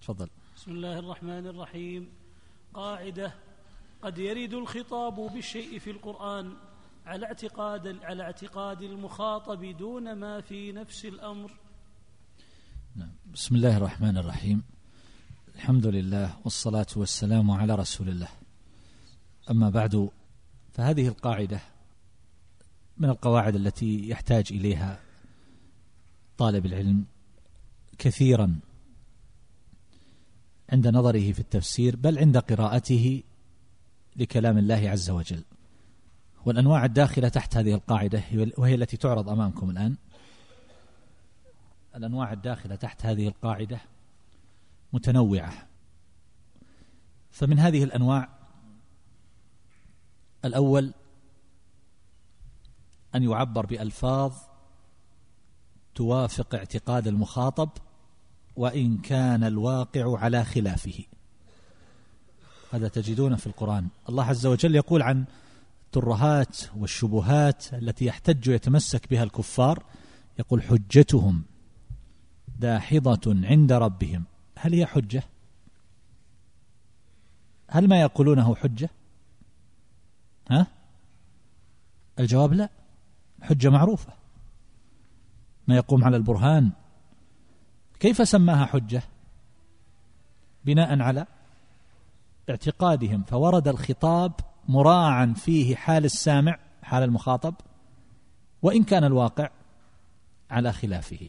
تفضل. بسم الله الرحمن الرحيم. قاعدة: قد يرد الخطاب بالشيء في القرآن على اعتقاد المخاطب دون ما في نفس الأمر. بسم الله الرحمن الرحيم. الحمد لله والصلاة والسلام على رسول الله. أما بعد، فهذه القاعدة من القواعد التي يحتاج إليها طالب العلم كثيرا عند نظره في التفسير، بل عند قراءته لكلام الله عز وجل. والأنواع الداخلة تحت هذه القاعدة وهي التي تعرض أمامكم الآن. الأنواع الداخلة تحت هذه القاعدة متنوعة. فمن هذه الأنواع: الأول أن يعبر بألفاظ توافق اعتقاد المخاطب وإن كان الواقع على خلافه. هذا تجدون في القرآن الله عز وجل يقول عن الترهات والشبهات التي يحتج ويتمسك بها الكفار، يقول: حجتهم داحضة عند ربهم. هل هي حجة؟ هل ما يقولونه حجة؟ الجواب لا. حجة معروفة، ما يقوم على البرهان. كيف سماها حجة؟ بناء على اعتقادهم، فورد الخطاب مراعا فيه حال السامع، حال المخاطب، وإن كان الواقع على خلافه.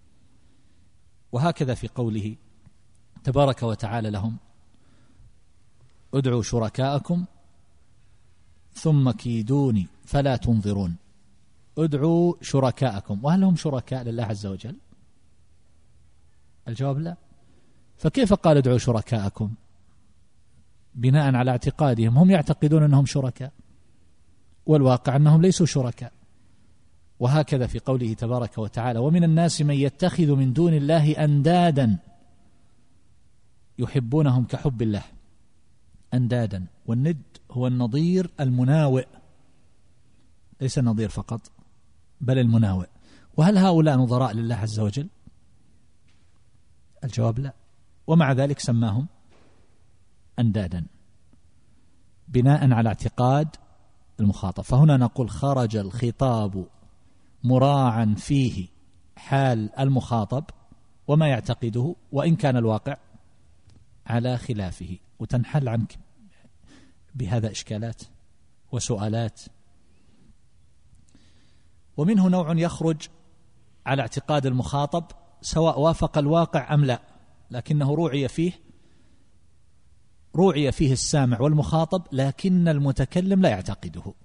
وهكذا في قوله تبارك وتعالى لهم: ادعوا شركاءكم ثم كيدوني فلا تنظرون. ادعوا شركاءكم، وهل هم شركاء لله عز وجل؟ الجواب لا. فكيف قال ادعوا شركاءكم؟ بناء على اعتقادهم، هم يعتقدون أنهم شركاء، والواقع أنهم ليسوا شركاء. وهكذا في قوله تبارك وتعالى: ومن الناس من يتخذ من دون الله أندادا يحبونهم كحب الله. أندادا، والند هو النظير المناوئ، ليس النظير فقط بل المناوئ. وهل هؤلاء نظراء لله عز وجل؟ الجواب لا. ومع ذلك سماهم أندادا بناء على اعتقاد المخاطب. فهنا نقول: خرج الخطاب مراعا فيه حال المخاطب وما يعتقده وإن كان الواقع على خلافه. وتنحل عنك بهذا إشكالات وسؤالات. ومنه نوع يخرج على اعتقاد المخاطب سواء وافق الواقع أم لا، لكنه روعي فيه السامع والمخاطب، لكن المتكلم لا يعتقده.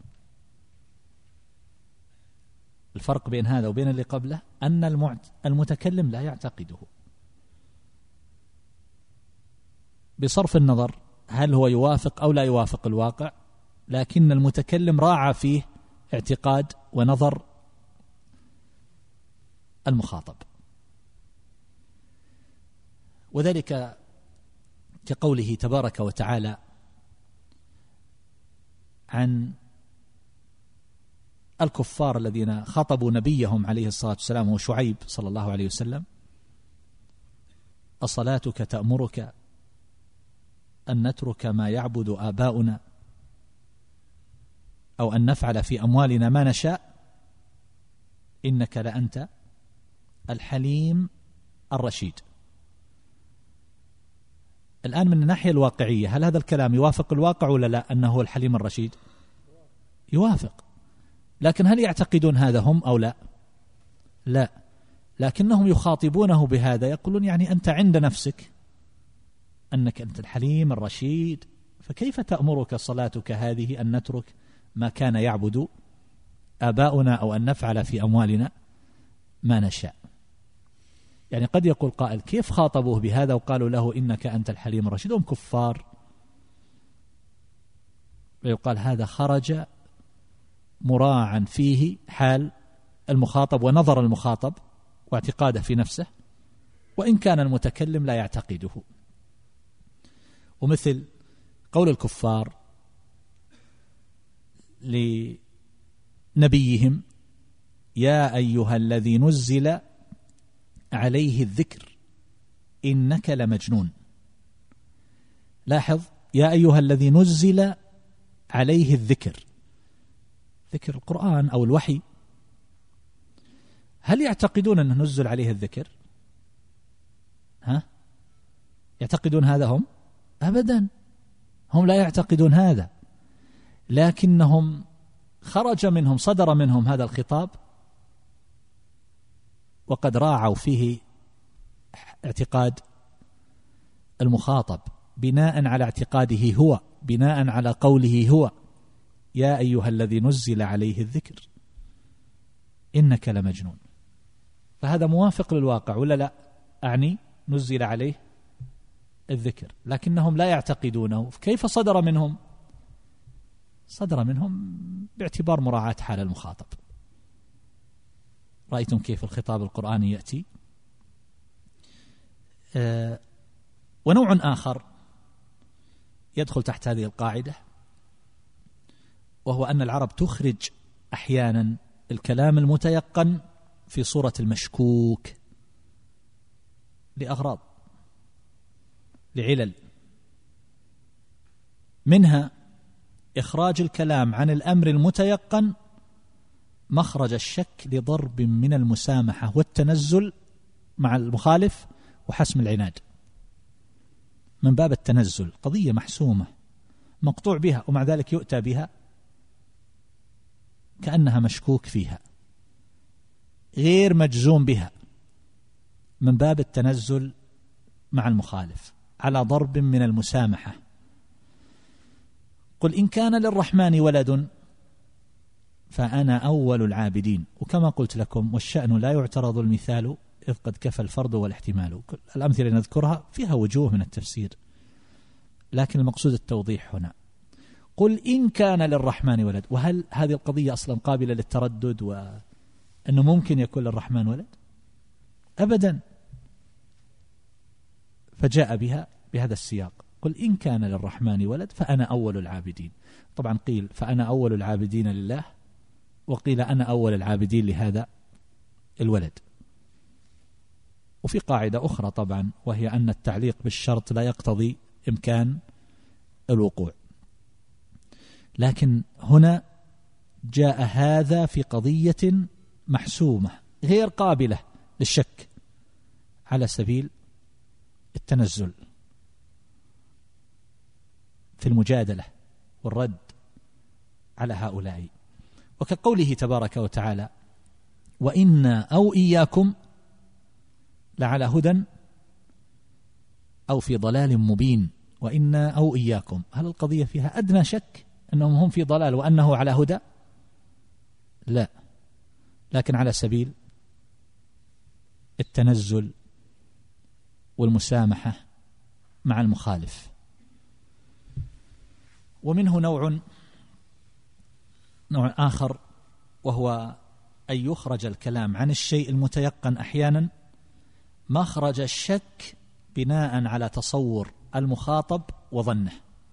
الفرق بين هذا وبين اللي قبله أن المتكلم لا يعتقده، بصرف النظر هل هو يوافق أو لا يوافق الواقع، لكن المتكلم راعى فيه اعتقاد ونظر المخاطب. وذلك كقوله تبارك وتعالى عن الكفار الذين خاطبوا نبيهم عليه الصلاة والسلام وهو شعيب صلى الله عليه وسلم: أصلاتك تأمرك أن نترك ما يعبد آباؤنا أو أن نفعل في أموالنا ما نشاء إنك لأنت الحليم الرشيد. الآن من الناحية الواقعية، هل هذا الكلام يوافق الواقع ولا لا؟ أنه هو الحليم الرشيد يوافق، لكن هل يعتقدون هذا هم أو لا؟ لا، لكنهم يخاطبونه بهذا، يقولون يعني أنت عند نفسك أنك أنت الحليم الرشيد، فكيف تأمرك صلاتك هذه أن نترك ما كان يعبد آباؤنا أو أن نفعل في أموالنا ما نشاء؟ يعني قد يقول قائل: كيف خاطبوه بهذا وقالوا له إنك أنت الحليم الرشيد هم كفار؟ ويقال هذا خرج مراعا فيه حال المخاطب ونظر المخاطب واعتقاده في نفسه، وإن كان المتكلم لا يعتقده. ومثل قول الكفار لنبيهم: يا أيها الذي نزل عليه الذكر إنك لمجنون. لاحظ يا أيها الذي نزل عليه الذكر، ذكر القرآن أو الوحي، هل يعتقدون أنه نزل عليه الذكر؟ يعتقدون هذا هم؟ أبدا، هم لا يعتقدون هذا، لكنهم خرج منهم، صدر منهم هذا الخطاب وقد راعوا فيه اعتقاد المخاطب بناء على اعتقاده هو، بناء على قوله هو يا أيها الذي نزل عليه الذكر إنك لمجنون. فهذا موافق للواقع ولا لا؟ أعني نزل عليه الذكر، لكنهم لا يعتقدونه. كيف صدر منهم؟ صدر منهم باعتبار مراعاة حال المخاطب. رأيتم كيف الخطاب القرآني يأتي؟ ونوع آخر يدخل تحت هذه القاعدة، وهو أن العرب تخرج أحيانا الكلام المتيقن في صورة المشكوك لأغراض، لعلل، منها إخراج الكلام عن الأمر المتيقن مخرج الشك لضرب من المسامحة والتنزل مع المخالف وحسم العناد، من باب التنزل، قضية محسومة مقطوع بها ومع ذلك يؤتى بها كأنها مشكوك فيها غير مجزوم بها، من باب التنزل مع المخالف على ضرب من المسامحة. قل إن كان للرحمن ولد فأنا أول العابدين. وكما قلت لكم والشأن لا يعترض المثال إذ قد كفى الفرض والاحتمال. الأمثلة نذكرها فيها وجوه من التفسير، لكن المقصود التوضيح هنا. قل إن كان للرحمن ولد، وهل هذه القضية أصلا قابلة للتردد وأنه ممكن يكون للرحمن ولد؟ أبدا. فجاء بها بهذا السياق، قل إن كان للرحمن ولد فأنا أول العابدين. طبعا قيل فأنا أول العابدين لله، وقيل أنا أول العابدين لهذا الولد. وفي قاعدة أخرى طبعا، وهي أن التعليق بالشرط لا يقتضي إمكان الوقوع، لكن هنا جاء هذا في قضية محسومة غير قابلة للشك على سبيل التنزل في المجادلة والرد على هؤلاء. وكقوله تبارك وتعالى وإنا أو إياكم لعلى هدى أو في ضلال مبين. وإنا أو إياكم، هل القضية فيها أدنى شك أنهم هم في ضلال وأنه على هدى؟ لا، لكن على سبيل التنزل والمسامحة مع المخالف. ومنه نوع آخر، وهو أن يخرج الكلام عن الشيء المتيقن أحيانا مخرج الشك بناء على تصور المخاطب وظنه.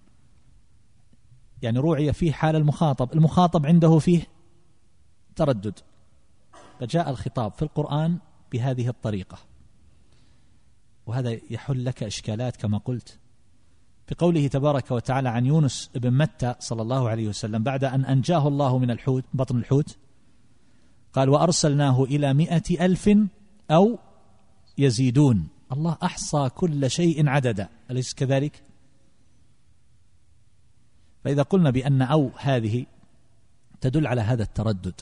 يعني روعي فيه حال المخاطب عنده فيه تردد، فجاء الخطاب في القرآن بهذه الطريقة، وهذا يحل لك إشكالات كما قلت. في قوله تبارك وتعالى عن يونس بن متى صلى الله عليه وسلم بعد أن أنجاه الله من الحوت، بطن الحوت، قال وأرسلناه إلى 100,000 أو يزيدون. الله أحصى كل شيء عددا، أليس كذلك؟ فإذا قلنا بأن أو هذه تدل على هذا التردد،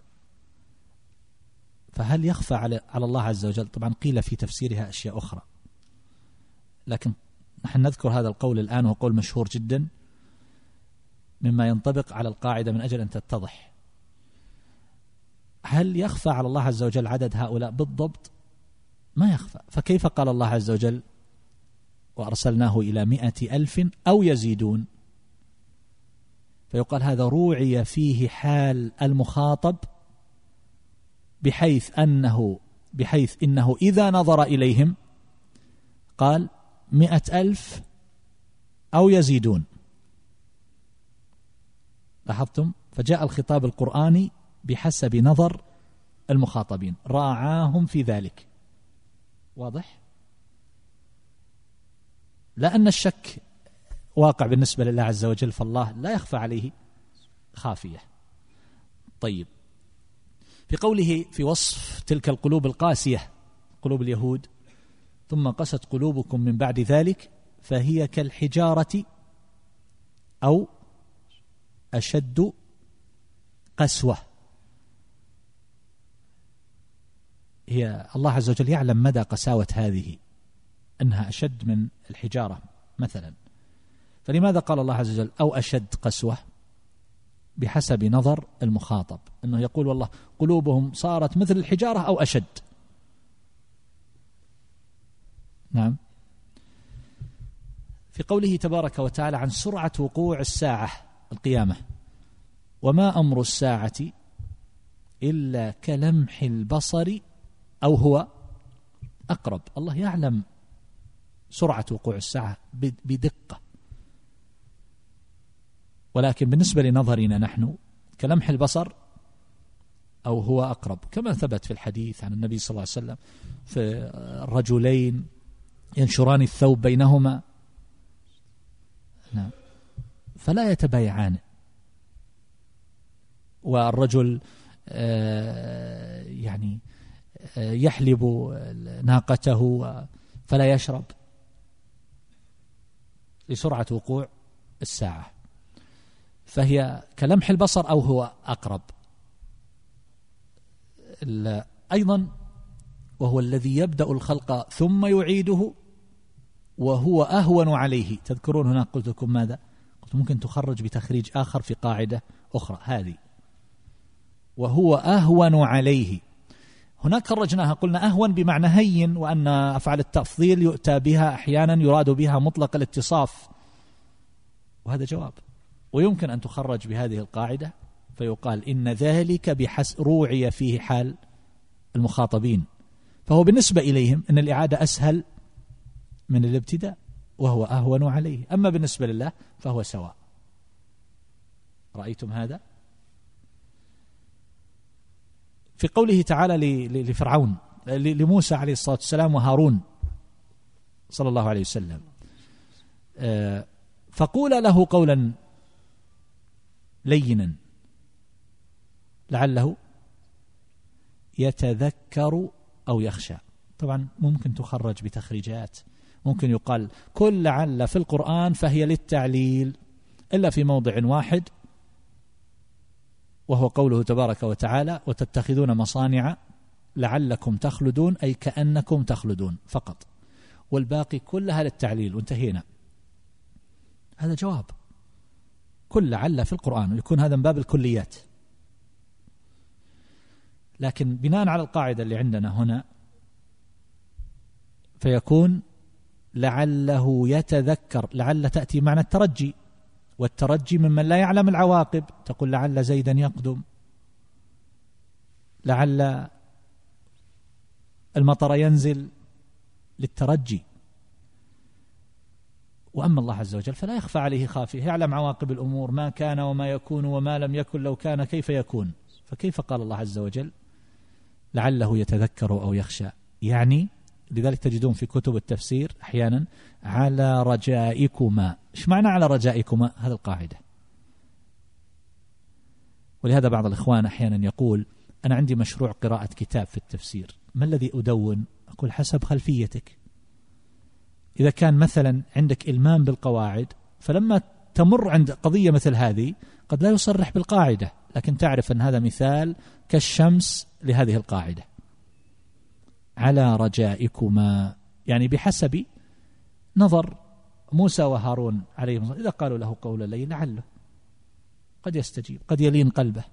فهل يخفى على الله عز وجل؟ طبعا قيل في تفسيرها أشياء أخرى، لكن نحن نذكر هذا القول الآن، وهو قول مشهور جدا مما ينطبق على القاعدة من أجل أن تتضح. هل يخفى على الله عز وجل عدد هؤلاء بالضبط؟ ما يخفى. فكيف قال الله عز وجل وأرسلناه إلى 100,000 أو يزيدون؟ فيقال هذا روعي فيه حال المخاطب بحيث إنه إذا نظر إليهم قال 100,000 أو يزيدون. لاحظتم؟ فجاء الخطاب القرآني بحسب نظر المخاطبين، راعاهم في ذلك. واضح؟ لا أن الشك واقع بالنسبة لله عز وجل، فالله لا يخفى عليه خافية. طيب، في قوله في وصف تلك القلوب القاسية قلوب اليهود: ثم قست قلوبكم من بعد ذلك فهي كالحجارة أو أشد قسوة. هي الله عز وجل يعلم مدى قساوة هذه، أنها أشد من الحجارة مثلا، فلماذا قال الله عز وجل أو أشد قسوة؟ بحسب نظر المخاطب، أنه يقول والله قلوبهم صارت مثل الحجارة أو أشد. نعم. في قوله تبارك وتعالى عن سرعة وقوع الساعة القيامة: وما أمر الساعة إلا كلمح البصر أو هو أقرب. الله يعلم سرعة وقوع الساعة بدقة، ولكن بالنسبة لنظرنا نحن كلمح البصر أو هو أقرب، كما ثبت في الحديث عن النبي صلى الله عليه وسلم في الرجلين ينشران الثوب بينهما فلا يتبايعان، والرجل يعني يحلب ناقته فلا يشرب لسرعة وقوع الساعة، فهي كلمح البصر أو هو أقرب. أيضا وهو الذي يبدأ الخلق ثم يعيده وهو أهون عليه. تذكرون هنا قلت لكم ماذا؟ قلت ممكن تخرج بتخريج آخر في قاعدة أخرى هذه، وهو أهون عليه. هناك خرجناها قلنا أهون بمعنى هين، وأن أفعال التفضيل يؤتى بها أحيانا يراد بها مطلق الاتصاف، وهذا جواب. ويمكن أن تخرج بهذه القاعدة فيقال إن ذلك بحسب روعي فيه حال المخاطبين، فهو بالنسبة إليهم أن الإعادة أسهل من الابتداء وهو أهون عليه، أما بالنسبة لله فهو سواء. رأيتم هذا؟ في قوله تعالى لفرعون لموسى عليه الصلاة والسلام وهارون صلى الله عليه وسلم: فقولا له قولا لينا لعله يتذكر أو يخشى. طبعا ممكن تخرج بتخريجات، ممكن يقال كل لعل في القرآن فهي للتعليل إلا في موضع واحد، وهو قوله تبارك وتعالى: وتتخذون مصانع لعلكم تخلدون، أي كأنكم تخلدون فقط، والباقي كلها للتعليل وانتهينا. هذا جواب. كل لعل في القرآن، ويكون هذا من باب الكليات. لكن بناء على القاعدة اللي عندنا هنا فيكون لعله يتذكر. لعل تأتي معنى الترجي، والترجي ممن لا يعلم العواقب، تقول لعل زيدا يقدم، لعل المطر ينزل، للترجي. وأما الله عز وجل فلا يخفى عليه خافية، يعلم عواقب الأمور، ما كان وما يكون وما لم يكن لو كان كيف يكون. فكيف قال الله عز وجل لعله يتذكر أو يخشى؟ يعني لذلك تجدون في كتب التفسير أحيانا على رجائكما. إيش معنى على رجائكما؟ هذه القاعدة. ولهذا بعض الإخوان أحيانا يقول أنا عندي مشروع قراءة كتاب في التفسير، ما الذي أدون؟ أقول حسب خلفيتك. إذا كان مثلا عندك إلمام بالقواعد، فلما تمر عند قضية مثل هذه قد لا يصرح بالقاعدة، لكن تعرف أن هذا مثال كالشمس لهذه القاعدة. على رجائكما يعني بحسب نظر موسى وهارون عليهم السلام. إذا قالوا له قول الليل لعله قد يستجيب، قد يلين قلبه.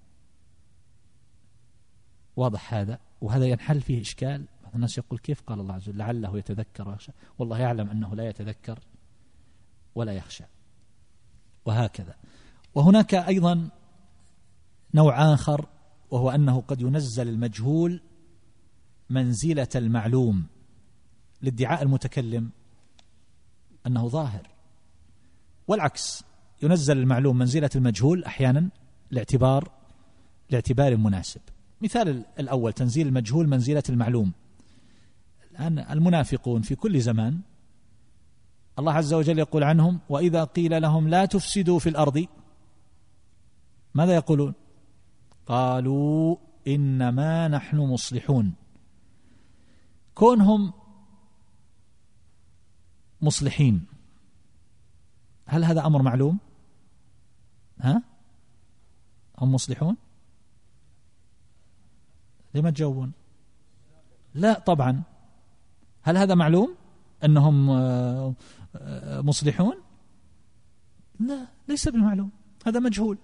واضح هذا؟ وهذا ينحل فيه إشكال. الناس يقول كيف قال الله عز وجل لعله يتذكر ويخشى؟ والله يعلم أنه لا يتذكر ولا يخشى. وهكذا. وهناك أيضا نوع آخر، وهو أنه قد ينزل المجهول منزلة المعلوم لادعاء المتكلم أنه ظاهر، والعكس ينزل المعلوم منزلة المجهول أحيانا لاعتبار مناسب. مثال الأول تنزيل المجهول منزلة المعلوم. الآن المنافقون في كل زمان الله عز وجل يقول عنهم: وإذا قيل لهم لا تفسدوا في الأرض ماذا يقولون؟ قالوا إنما نحن مصلحون. كونهم مصلحين هل هذا أمر معلوم؟ هم مصلحون؟ لما تجاوبون؟ لا طبعا. هل هذا معلوم أنهم مصلحون؟ لا، ليس بمعلوم، هذا مجهول،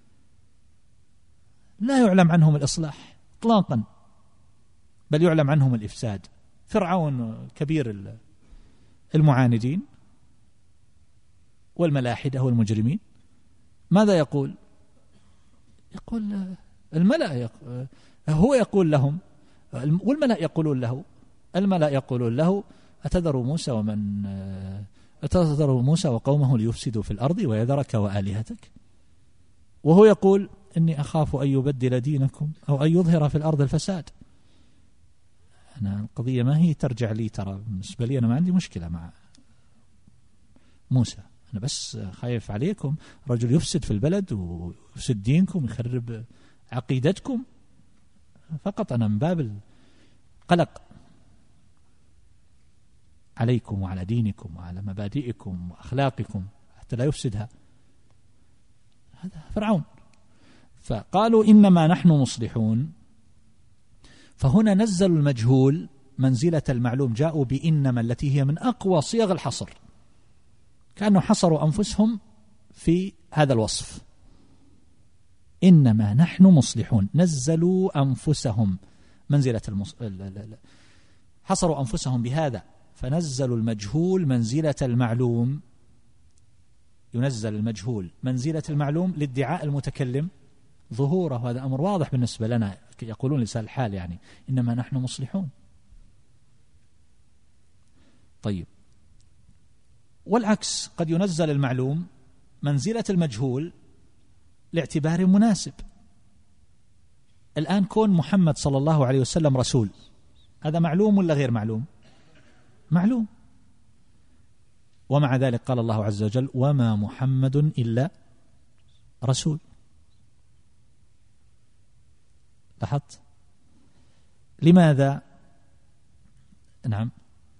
لا يعلم عنهم الإصلاح إطلاقا، بل يعلم عنهم الإفساد. فرعون كبير المعاندين والملاحدة والمجرمين ماذا يقول؟ يقول الملأ هو يقول لهم، والملأ يقولون له، الملأ يقولون له: أتذر موسى وقومه ليفسدوا في الأرض ويذرك وآلهتك؟ وهو يقول: إني أخاف أن يبدل دينكم أو أن يظهر في الأرض الفساد. أنا القضية ما هي ترجع لي، ترى بالنسبة لي أنا ما عندي مشكلة مع موسى، أنا بس خايف عليكم، رجل يفسد في البلد ويفسد دينكم يخرب عقيدتكم، فقط أنا من باب القلق عليكم وعلى دينكم وعلى مبادئكم وأخلاقكم حتى لا يفسدها. هذا فرعون. فقالوا إنما نحن مصلحون، فهنا نزلوا المجهول منزلة المعلوم، جاءوا بإنما التي هي من أقوى صيغ الحصر، كأنه حصروا أنفسهم في هذا الوصف. إنما نحن مصلحون، نزلوا أنفسهم منزلة حصروا أنفسهم بهذا، فنزلوا المجهول منزلة المعلوم. ينزل المجهول منزلة المعلوم لادعاء المتكلم ظهوره، هذا أمر واضح بالنسبة لنا، يقولون لسان الحال يعني إنما نحن مصلحون. طيب، والعكس قد ينزل المعلوم منزلة المجهول لاعتبار مناسب. الآن كون محمد صلى الله عليه وسلم رسول، هذا معلوم ولا غير معلوم؟ معلوم. ومع ذلك قال الله عز وجل: وما محمد إلا رسول. لاحظت؟ لماذا؟ نعم،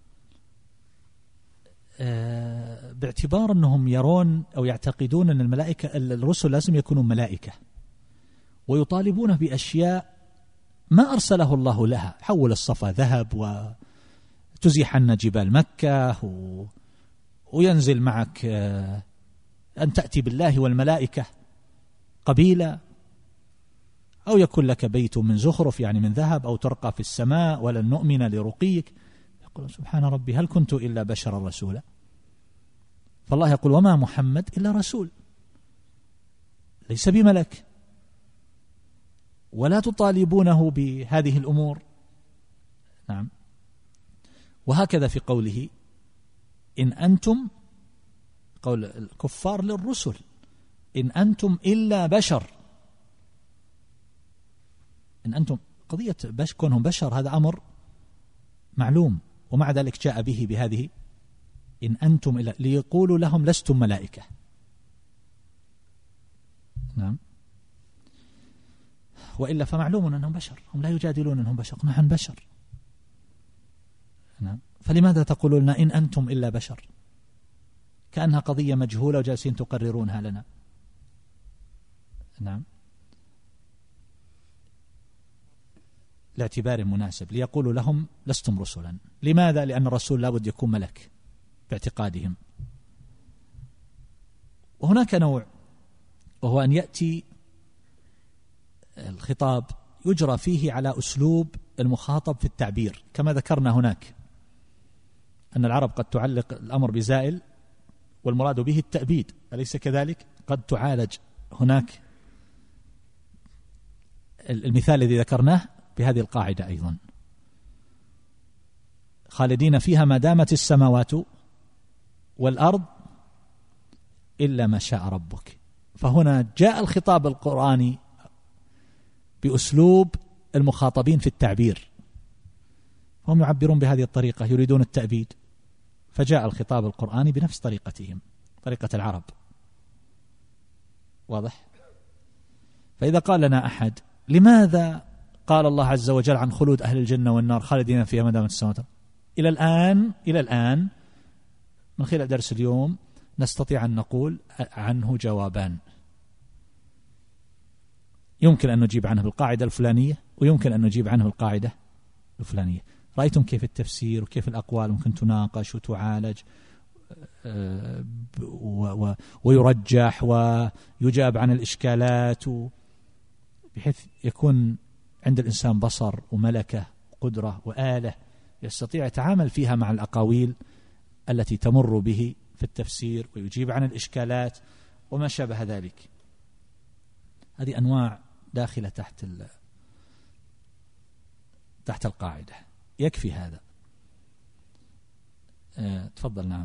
باعتبار أنهم يرون أو يعتقدون أن الملائكة الرسل لازم يكونوا ملائكة، ويطالبون بأشياء ما أرسله الله لها. حول الصفا ذهب، وتزيح عنا جبال مكة، وينزل معك أن تأتي بالله والملائكة قبيلة، أو يكون لك بيت من زخرف يعني من ذهب، أو ترقى في السماء ولن نؤمن لرقيك. يقول: سبحان ربي، هل كنت إلا بشرا رسولا؟ فالله يقول: وما محمد إلا رسول، ليس بملك، ولا تطالبونه بهذه الأمور. نعم. وهكذا في قوله: إن أنتم، قول الكفار للرسل: إن أنتم إلا بشر. إن أنتم، قضية كونهم بشر هذا أمر معلوم، ومع ذلك جاء به بهذه إن أنتم إلا، ليقولوا لهم لستم ملائكة. نعم. وإلا فمعلوم أنهم بشر، هم لا يجادلون أنهم بشر، نحن بشر. نعم. فلماذا تقولون إن أنتم إلا بشر؟ كأنها قضية مجهولة وجالسين تقررونها لنا. نعم. لاعتبار مناسب، ليقولوا لهم لستم رسلا. لماذا؟ لأن الرسول لابد يكون ملك باعتقادهم. وهناك نوع، وهو أن يأتي الخطاب يجرى فيه على أسلوب المخاطب في التعبير، كما ذكرنا هناك أن العرب قد تعلق الأمر بزائل والمراد به التأبيد، أليس كذلك؟ قد تعالج هناك المثال الذي ذكرناه بهذه القاعدة أيضا: خالدين فيها ما دامت السماوات والأرض إلا ما شاء ربك. فهنا جاء الخطاب القرآني بأسلوب المخاطبين في التعبير، هم يعبرون بهذه الطريقة، يريدون التأبيد، فجاء الخطاب القرآني بنفس طريقتهم، طريقة العرب. واضح؟ فإذا قال لنا أحد لماذا قال الله عز وجل عن خلود أهل الجنة والنار خالدين فيها ما دامت السماوات، إلى الآن من خلال درس اليوم نستطيع أن نقول عنه جوابان، يمكن أن نجيب عنه بالقاعدة الفلانية، ويمكن أن نجيب عنه بالقاعدة الفلانية. رأيتم كيف التفسير وكيف الأقوال ممكن تناقش وتعالج ويرجح ويجاب عن الإشكالات، بحيث يكون عند الإنسان بصر وملكة وقدرة وآلة يستطيع يتعامل فيها مع الأقاويل التي تمر به في التفسير، ويجيب عن الإشكالات وما شابه ذلك. هذه أنواع داخلة تحت القاعدة، يكفي هذا. تفضل. نعم.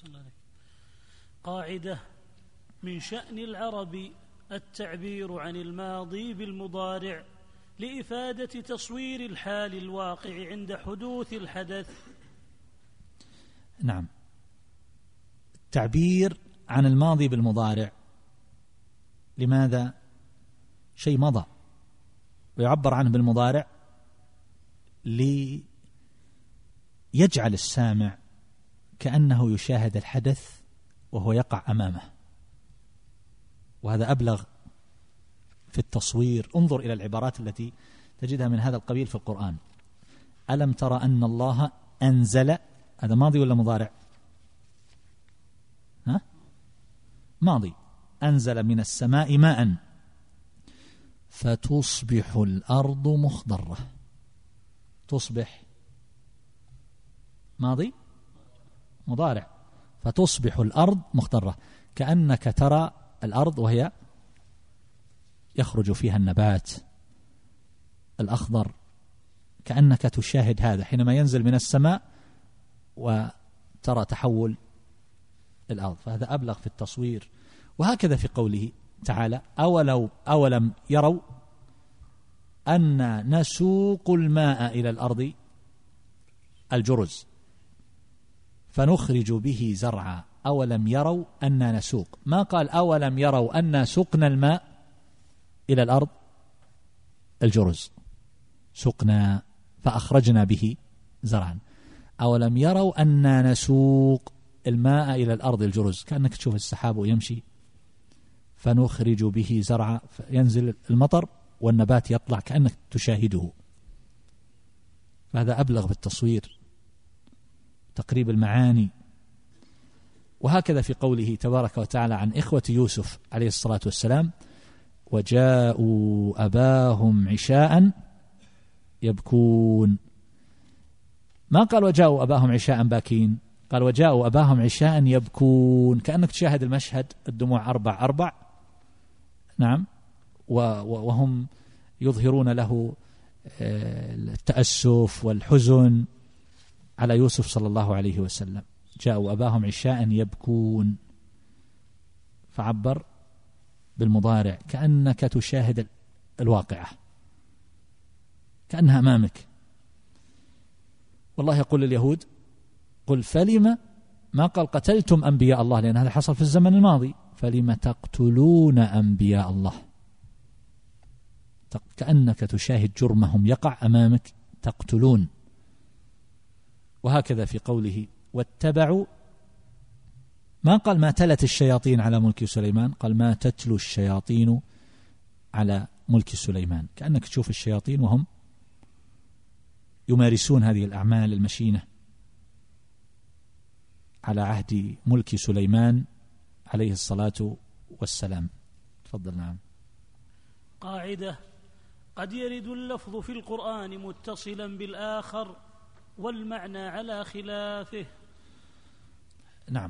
قاعدة: من شأن العرب التعبير عن الماضي بالمضارع لإفادة تصوير الحال الواقع عند حدوث الحدث. نعم، التعبير عن الماضي بالمضارع. لماذا؟ شيء مضى ويعبر عنه بالمضارع ليجعل السامع كأنه يشاهد الحدث وهو يقع أمامه، وهذا أبلغ في التصوير. انظر إلى العبارات التي تجدها من هذا القبيل في القرآن. ألم ترى أن الله أنزل، هذا ماضي ولا مضارع؟ ماضي. أنزل من السماء ماء فتصبح الأرض مخضرة. تصبح ماضي، مضارع. فتصبح الأرض مخضرة، كأنك ترى الأرض وهي يخرج فيها النبات الأخضر، كأنك تشاهد هذا حينما ينزل من السماء وترى تحول الأرض، فهذا أبلغ في التصوير. وهكذا في قوله تعالى: أولم يروا أن نسوق الماء إلى الأرض الجرز فنخرج به زرعا. أولم يروا أن نسوق، ما قال أولم يروا أن سقنا الماء إلى الأرض الجرز، سقنا فأخرجنا به زرعا. أولم يروا أن نسوق الماء إلى الأرض الجرز، كأنك تشوف السحاب ويمشي، فنخرج به زرعا، ينزل المطر والنبات يطلع كأنك تشاهده. فهذا أبلغ بالتصوير، تقريب المعاني. وهكذا في قوله تبارك وتعالى عن إخوة يوسف عليه الصلاة والسلام: وجاءوا أباهم عشاء يبكون. ما قال وجاءوا أباهم عشاء باكين، قال وجاءوا أباهم عشاء يبكون، كأنك تشاهد المشهد، الدموع أربع. نعم. وهم يظهرون له التأسف والحزن على يوسف صلى الله عليه وسلم. جاءوا أباهم عشاء يبكون، فعبر بالمضارع كأنك تشاهد الواقعة، كأنها أمامك. والله يقول لليهود: قل فلم، ما قال قتلتم أنبياء الله، لأن هذا حصل في الزمن الماضي، فلم تقتلون أنبياء الله، كأنك تشاهد جرمهم يقع أمامك، تقتلون. وهكذا في قوله واتبعوا، ما قال ما تلت الشياطين على ملك سليمان، قال ما تتلو الشياطين على ملك سليمان، كأنك تشوف الشياطين وهم يمارسون هذه الأعمال المشينة على عهد ملك سليمان عليه الصلاة والسلام. تفضل. نعم. قاعدة: قد يرد اللفظ في القرآن متصلا بالآخر والمعنى على خلافه. نعم،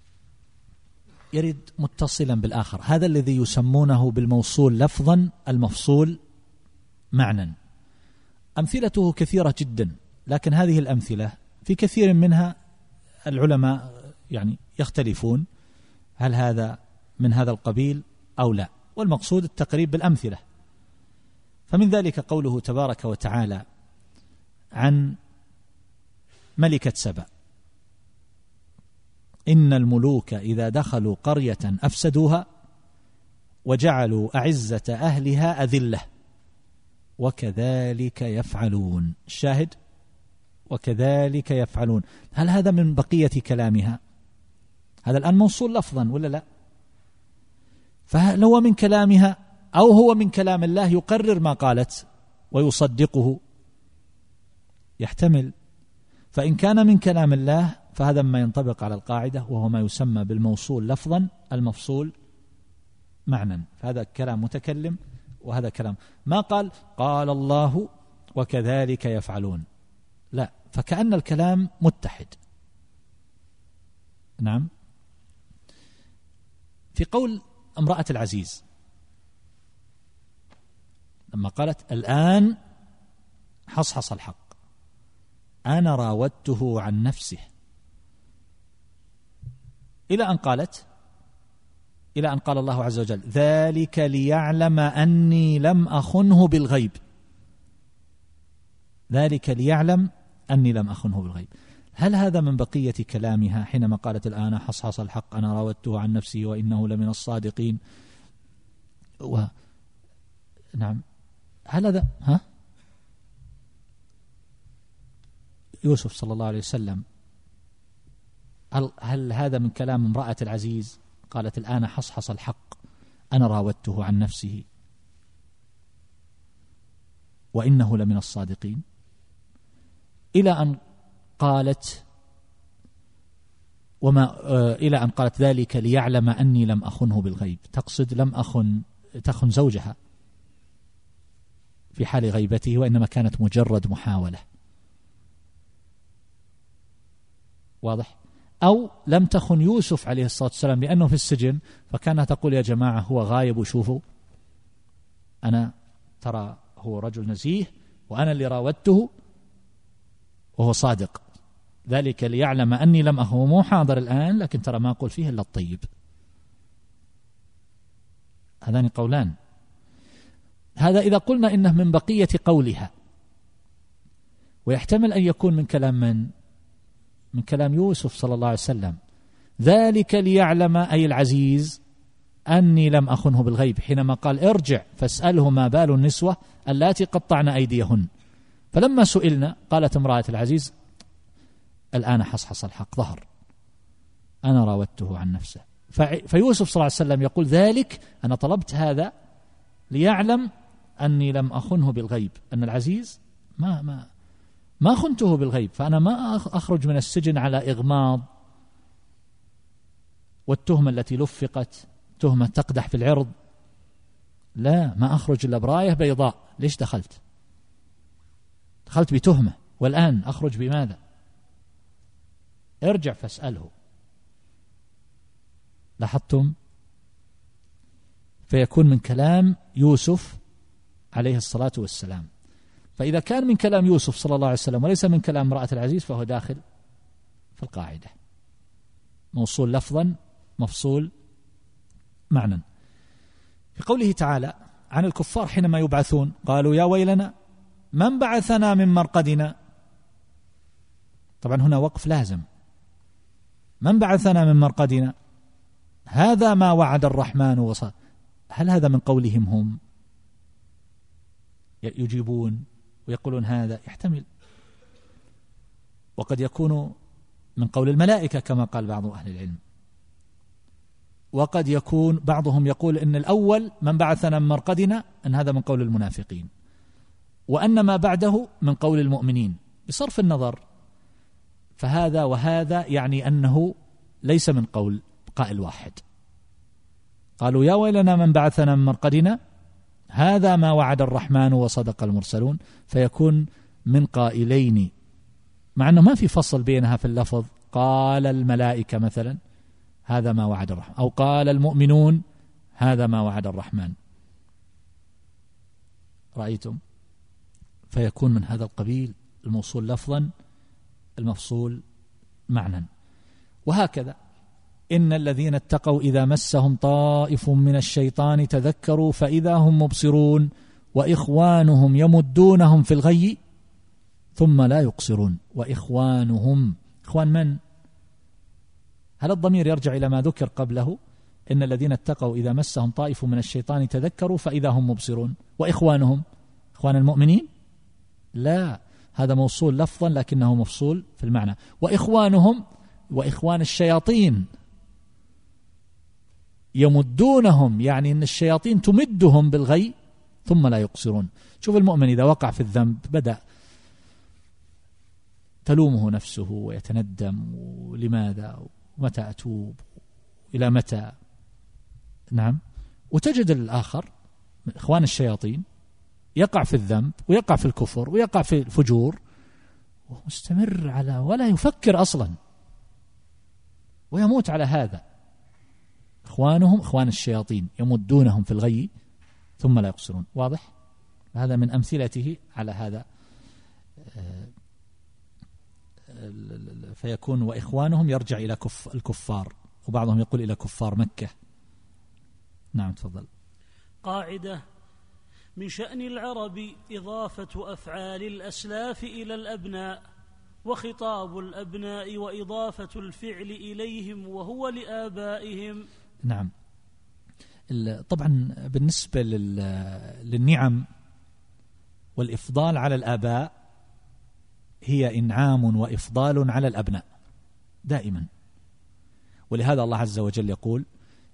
يرد متصلا بالآخر، هذا الذي يسمونه بالموصول لفظا المفصول معنى. أمثلته كثيرة جدا، لكن هذه الأمثلة في كثير منها العلماء يعني يختلفون هل هذا من هذا القبيل أو لا، والمقصود التقريب بالأمثلة. فمن ذلك قوله تبارك وتعالى عن ملكة سبأ: إن الملوك إذا دخلوا قرية أفسدوها وجعلوا أعزة أهلها أذلة وكذلك يفعلون. الشاهد وكذلك يفعلون. هل هذا من بقية كلامها؟ هذا الآن موصول لفظا ولا لا؟ فهل هو من كلامها أو هو من كلام الله يقرر ما قالت ويصدقه؟ يحتمل. فإن كان من كلام الله فهذا ما ينطبق على القاعدة، وهو ما يسمى بالموصول لفظا المفصول معنى. فهذا كلام متكلم وهذا كلام. ما قال الله وكذلك يفعلون، لا، فكأن الكلام متحد. نعم. في قول امرأة العزيز لما قالت الآن حصحص الحق أنا راودته عن نفسه، إلى أن قال الله عز وجل ذلك ليعلم أني لم أخنه بالغيب. ذلك ليعلم أني لم أخنه بالغيب. هل هذا من بقية كلامها حينما قالت الآن حصحص الحق أنا راودته عن نفسه وإنه لمن الصادقين؟ نعم. هل هذا يوسف صلى الله عليه وسلم هل هذا من كلام امرأة العزيز قالت الآن حصحص الحق أنا راودته عن نفسه وإنه لمن الصادقين، إلى أن قالت ذلك ليعلم أني لم أخنه بالغيب. تقصد لم تخن زوجها في حال غيبته، وإنما كانت مجرد محاولة. واضح؟ أو لم تخن يوسف عليه الصلاة والسلام لأنه في السجن، فكانت تقول يا جماعة هو غايب وشوفوا أنا ترى هو رجل نزيه وأنا اللي راودته وهو صادق، ذلك ليعلم أني لم أخنه، مو حاضر الآن لكن ترى ما أقول فيه إلا الطيب. هذان قولان. هذا إذا قلنا إنه من بقية قولها، ويحتمل أن يكون من كلام من كلام يوسف صلى الله عليه وسلم. ذلك ليعلم أي العزيز أني لم أخنه بالغيب، حينما قال ارجع فاسأله ما بال النسوة اللاتي قطعن أيديهن. فلما سئلنا قالت امرأة العزيز الآن حصحص الحق ظهر أنا راودته عن نفسه. فيوسف صلى الله عليه وسلم يقول ذلك أنا طلبت هذا ليعلم أني لم أخنه بالغيب، أن العزيز ما خنته بالغيب، فأنا ما أخرج من السجن على إغماض، والتهمة التي لفقت تهمة تقدح في العرض، لا، ما أخرج إلا براية بيضاء. ليش دخلت بتهمة والآن أخرج بماذا؟ ارجع فاسأله. لاحظتم؟ فيكون من كلام يوسف عليه الصلاة والسلام. فإذا كان من كلام يوسف صلى الله عليه وسلم وليس من كلام امرأة العزيز فهو داخل في القاعدة، موصول لفظا مفصول معنى. في قوله تعالى عن الكفار حينما يبعثون قالوا يا ويلنا من بعثنا من مرقدنا. طبعا هنا وقف لازم. من بعثنا من مرقدنا هذا ما وعد الرحمن وصدق. هل هذا من قولهم هم؟ يجيبون ويقولون هذا يحتمل، وقد يكون من قول الملائكة كما قال بعض أهل العلم، وقد يكون بعضهم يقول إن الأول من بعثنا من مرقدنا أن هذا من قول المنافقين، وأن ما بعده من قول المؤمنين بصرف النظر. فهذا وهذا يعني أنه ليس من قول قائل واحد. قالوا يا ويلنا من بعثنا من مرقدنا هذا ما وعد الرحمن وصدق المرسلون، فيكون من قائلين، مع أنه ما في فصل بينها في اللفظ. قال الملائكة مثلا هذا ما وعد الرحمن، أو قال المؤمنون هذا ما وعد الرحمن. رأيتم؟ فيكون من هذا القبيل الموصول لفظا المفصول معنى. وهكذا إن الذين اتقوا إذا مسهم طائف من الشيطان تذكروا فإذا هم مبصرون وإخوانهم يمدونهم في الغي ثم لا يقصرون. وإخوانهم، إخوان من؟ هل الضمير يرجع إلى ما ذكر قبله إن الذين اتقوا إذا مسهم طائف من الشيطان تذكروا فإذا هم مبصرون، وإخوانهم إخوان المؤمنين؟ لا، هذا موصول لفظا لكنه مفصول في المعنى. وإخوانهم وإخوان الشياطين يمدونهم، يعني أن الشياطين تمدهم بالغي ثم لا يقصرون. شوف المؤمن إذا وقع في الذنب بدأ تلومه نفسه ويتندم، ولماذا ومتى أتوب إلى متى. نعم. وتجد الآخر إخوان الشياطين يقع في الذنب ويقع في الكفر ويقع في الفجور ومستمر على ولا يفكر أصلا ويموت على هذا. إخوانهم إخوان الشياطين يمدونهم في الغي ثم لا يقصرون. واضح؟ هذا من أمثلته على هذا. فيكون وإخوانهم يرجع إلى الكفار، وبعضهم يقول إلى كفار مكة. نعم تفضل. قاعدة: من شأن العرب إضافة أفعال الأسلاف إلى الأبناء، وخطاب الأبناء وإضافة الفعل إليهم وهو لآبائهم. نعم. طبعا بالنسبة للنعم والإفضال على الآباء هي إنعام وإفضال على الأبناء دائما، ولهذا الله عز وجل يقول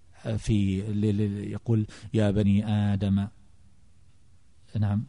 يقول يا بني آدم. نعم.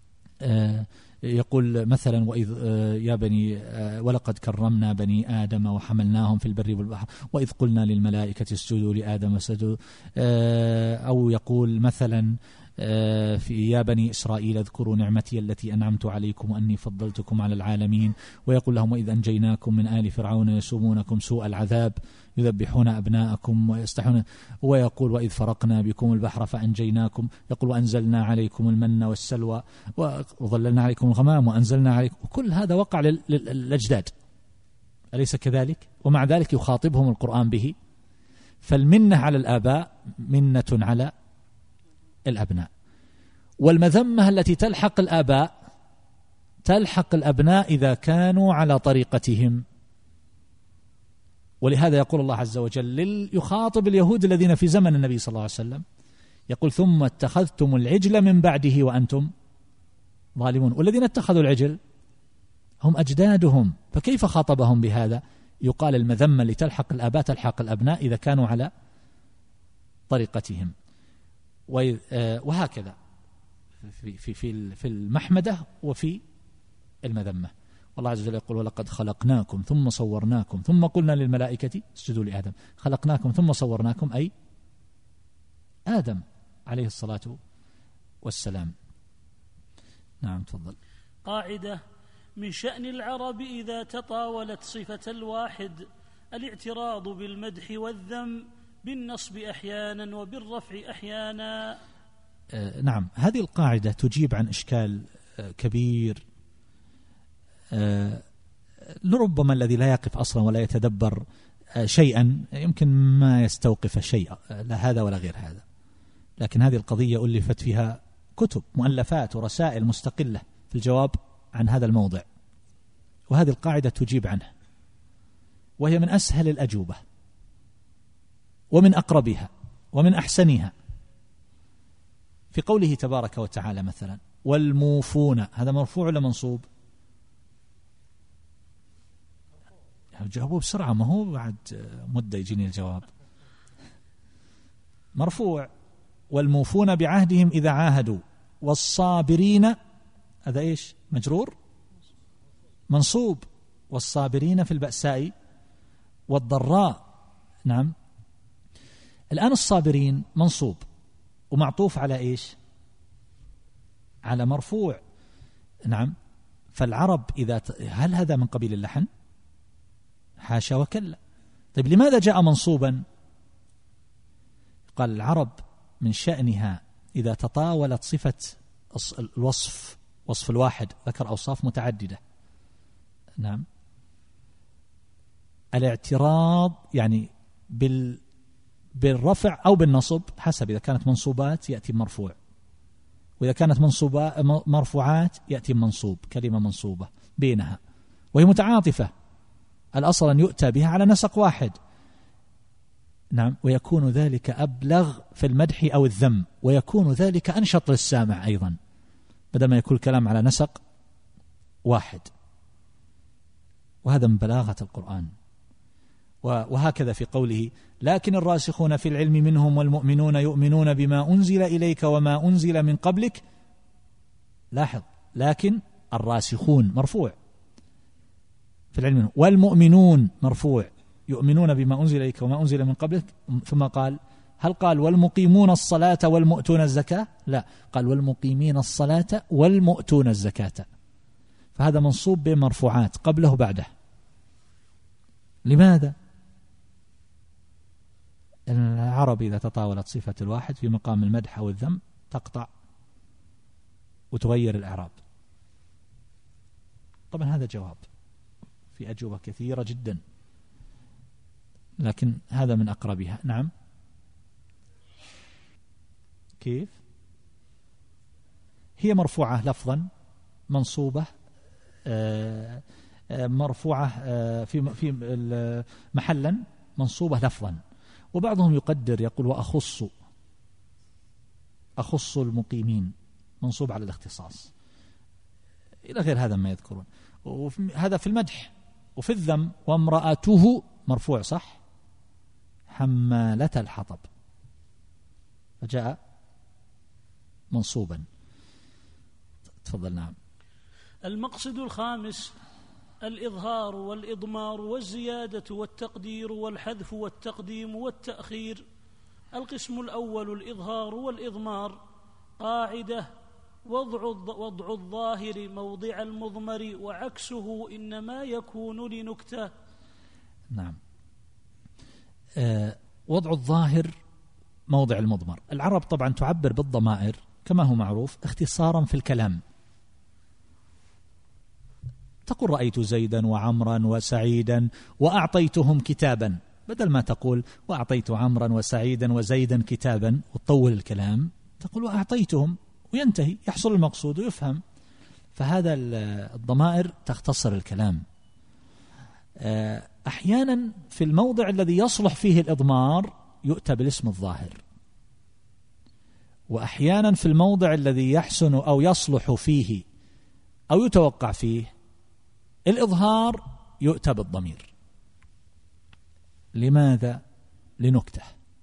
يقول مثلا وإذ يا بني ولقد كرمنا بني آدم وحملناهم في البر والبحر وإذ قلنا للملائكة اسجدوا لآدم فسجدوا. أو يقول مثلا في يا بني إسرائيل اذكروا نعمتي التي أنعمت عليكم وأني فضلتكم على العالمين. ويقول لهم وإذ أنجيناكم من آل فرعون يسومونكم سوء العذاب يذبحون أبناءكم ويستحيون. ويقول وإذ فرقنا بكم البحر فأنجيناكم. يقول وأنزلنا عليكم المن والسلوى وظللنا عليكم الغمام وأنزلنا عليكم. وكل هذا وقع للأجداد، أليس كذلك؟ ومع ذلك يخاطبهم القرآن به. فالمنة على الآباء منة على الأبناء، والمذمة التي تلحق الآباء تلحق الأبناء إذا كانوا على طريقتهم. ولهذا يقول الله عز وجل يخاطب اليهود الذين في زمن النبي صلى الله عليه وسلم، يقول ثم اتخذتم العجل من بعده وأنتم ظالمون. والذين اتخذوا العجل هم أجدادهم، فكيف خاطبهم بهذا؟ يقال المذمة اللي تلحق الآباء تلحق الأبناء إذا كانوا على طريقتهم. وهكذا في المحمدة وفي المذمة. والله عز وجل يقول ولقد خلقناكم ثم صورناكم ثم قلنا للملائكة اسجدوا لآدم. خلقناكم ثم صورناكم أي آدم عليه الصلاة والسلام. نعم تفضل. قاعدة: من شأن العرب إذا تطاولت صفة الواحد الاعتراض بالمدح والذم بالنصب أحيانا وبالرفع أحيانا. نعم. هذه القاعدة تجيب عن إشكال كبير. لربما الذي لا يقف أصلا ولا يتدبر شيئا يمكن ما يستوقف شيء، لا هذا ولا غير هذا. لكن هذه القضية ألفت فيها كتب مؤلفات ورسائل مستقلة في الجواب عن هذا الموضع، وهذه القاعدة تجيب عنه، وهي من أسهل الأجوبة ومن أقربها ومن أحسنها. في قوله تبارك وتعالى مثلا والموفون، هذا مرفوع ولا منصوب؟ جاوبوا بسرعة، ما هو بعد مدة يجيني الجواب. مرفوع. والموفون بعهدهم إذا عاهدوا. والصابرين هذا إيش؟ مجرور منصوب. والصابرين في البأساء والضراء. نعم. الآن الصابرين منصوب ومعطوف على إيش؟ على مرفوع. نعم. فالعرب هل هذا من قبيل اللحن؟ حاشا وكلا. طيب لماذا جاء منصوبا؟ قال العرب من شأنها إذا تطاولت صفة الوصف، وصف الواحد، ذكر أوصاف متعددة. نعم. الاعتراض يعني بالرفع أو بالنصب حسب، إذا كانت منصوبات يأتي مرفوع، وإذا كانت مرفوعات يأتي منصوب، كلمة منصوبة بينها وهي متعاطفة. الأصل أن يؤتى بها على نسق واحد. نعم، ويكون ذلك أبلغ في المدح أو الذم، ويكون ذلك أنشط للسامع أيضا، بدل ما يكون الكلام على نسق واحد. وهذا من بلاغة القرآن. وهكذا في قوله: لكن الراسخون في العلم منهم والمؤمنون يؤمنون بما أنزل إليك وما أنزل من قبلك. لاحظ، لكن الراسخون مرفوع في العلم منهم، والمؤمنون مرفوع يؤمنون بما أنزل إليك وما أنزل من قبلك. ثم قال: هل قال والمقيمون الصلاة والمؤتون الزكاة؟ لا، قال والمقيمين الصلاة والمؤتون الزكاة. فهذا منصوب بمرفوعات قبله بعده. لماذا؟ العرب إذا تطاولت صفة الواحد في مقام المدح أو الذم تقطع وتغير الإعراب. طبعا هذا جواب في أجوبة كثيرة جدا، لكن هذا من أقربها. نعم. كيف؟ هي مرفوعة لفظا، منصوبة مرفوعة في محلا، منصوبة لفظا. وبعضهم يقدر يقول: وأخص المقيمين، منصوب على الاختصاص، إلى غير هذا ما يذكرون. هذا في المدح. وفي الذم: وامرأته مرفوع صح، حمالة الحطب، فجاء منصوبا. تفضل. نعم. المقصد الخامس: الإظهار والإضمار والزيادة والتقدير والحذف والتقديم والتأخير. القسم الأول الإظهار والإضمار. قاعدة: وضع الظاهر موضع المضمر، وعكسه إنما يكون لنكتة. نعم. وضع الظاهر موضع المضمر. العرب طبعا تعبر بالضمائر كما هو معروف اختصارا في الكلام. تقول: رأيت زيدا وعمرا وسعيدا وأعطيتهم كتابا، بدل ما تقول: وأعطيت عمرا وسعيدا وزيدا كتابا وتطول الكلام، تقول: وأعطيتهم، وينتهي، يحصل المقصود ويفهم. فهذا الضمائر تختصر الكلام. أحيانا في الموضع الذي يصلح فيه الإضمار يؤتى بالاسم الظاهر، وأحيانا في الموضع الذي يحسن أو يصلح فيه أو يتوقع فيه الإظهار يؤتى بالضمير. لماذا؟ لنكتة.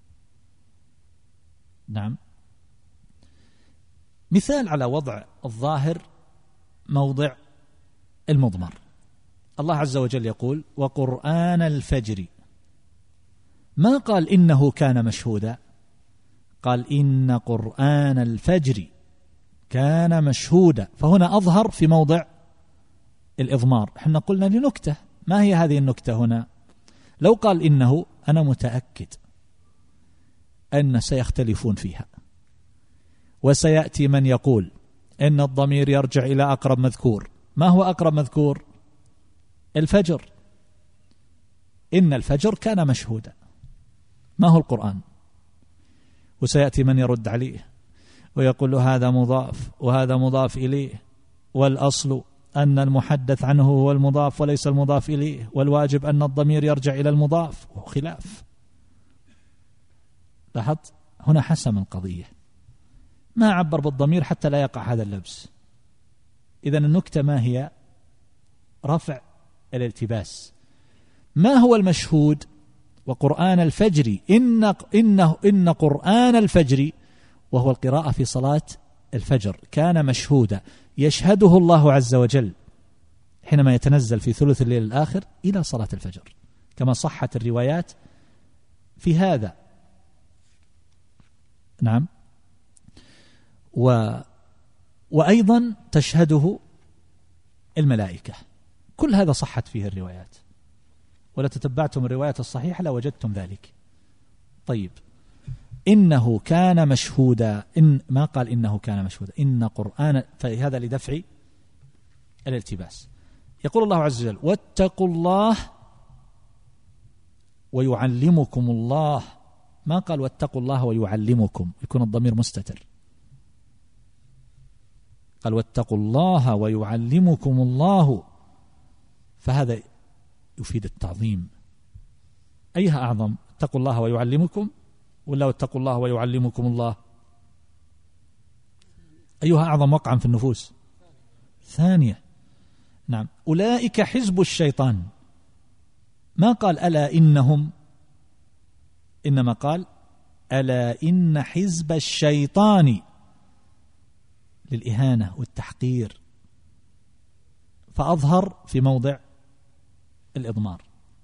نعم. مثال على وضع الظاهر موضع المضمر: الله عز وجل يقول: وقرآن الفجر. ما قال إنه كان مشهودا، قال إن قرآن الفجر كان مشهودا. فهنا أظهر في موضع الإضمار. احنا قلنا لنكتة. ما هي هذه النكتة هنا؟ لو قال إنه، أنا متأكد أن سيختلفون فيها، وسيأتي من يقول إن الضمير يرجع إلى أقرب مذكور. ما هو أقرب مذكور؟ الفجر. إن الفجر كان مشهودا. ما هو القرآن؟ وسيأتي من يرد عليه ويقول هذا مضاف وهذا مضاف إليه، والأصل أن المحدث عنه هو المضاف وليس المضاف إليه، والواجب أن الضمير يرجع إلى المضاف، وهو خلاف. لاحظت هنا حسم القضية، ما عبر بالضمير حتى لا يقع هذا اللبس. إذن النكتة ما هي؟ رفع الالتباس. ما هو المشهود؟ وقرآن الفجر، إن قرآن الفجر، وهو القراءة في صلاة الفجر، كان مشهودا، يشهده الله عز وجل حينما يتنزل في ثلث الليل الآخر إلى صلاة الفجر، كما صحت الروايات في هذا. نعم. وأيضا تشهده الملائكة. كل هذا صحت فيه الروايات، ولا تتبعتم الروايات الصحيحة لوجدتم ذلك. طيب، إنه كان مشهودا، إن ما قال إنه كان مشهودا، إن قرآن، فهذا لدفع الالتباس. يقول الله عز وجل: واتقوا الله ويعلمكم الله. ما قال واتقوا الله ويعلمكم، يكون الضمير مستتر. قال واتقوا الله ويعلمكم الله، فهذا يفيد التعظيم. أيها أعظم، اتقوا الله ويعلمكم ولا اتقوا الله ويعلمكم الله؟ أيها أعظم وقعا في النفوس؟ ثانية. نعم. أولئك حزب الشيطان، ما قال ألا إنهم، إنما قال ألا إن حزب الشيطان، للإهانة والتحقير، فأظهر في موضع الإضمار.